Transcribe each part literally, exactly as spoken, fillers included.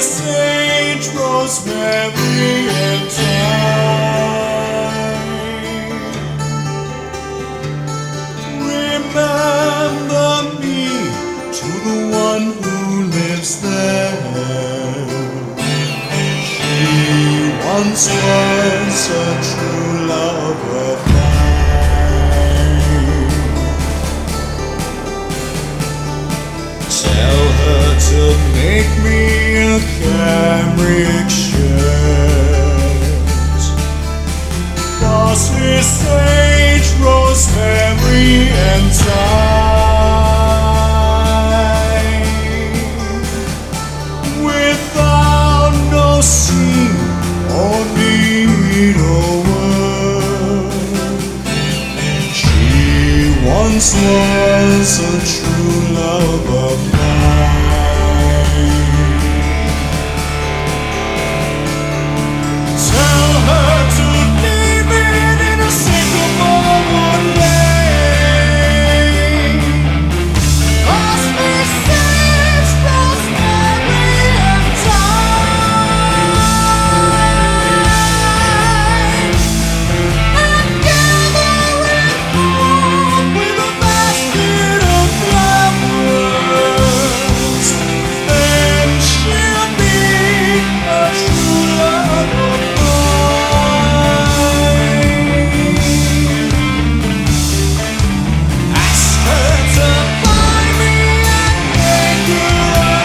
sage, rosemary, and thyme. Remember me to the one who lives there. She once was a true love of mine. Tell her to make me a cambric shirt, parsley, sage, rosemary, and thyme. Without no seam or need or word, she once was a true love of mine. Tell her to leave it in a sycamore wood lane. Parsley, sage, rosemary, and thyme. And gather it home with a basket of flowers. Then she'll be a true love of mine. Ask her to find me and make her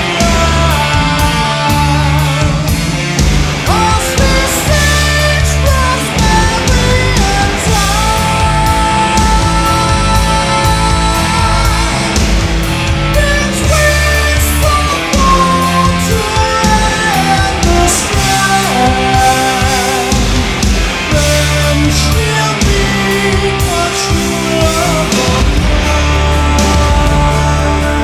alive. Parsley, sage, rosemary, and thyme. Between salt water and the strand, then she'll be a true love of mine.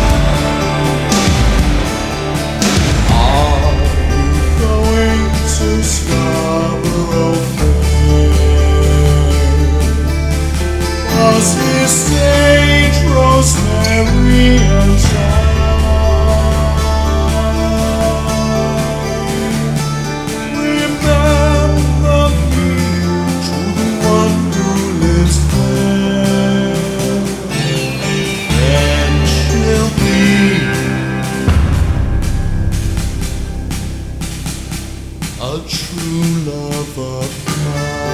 Are you going to Scarborough Fair? Parsley, sage, rosemary, and thyme. Remember me to the one who lives there. And she'll be a true love of mine.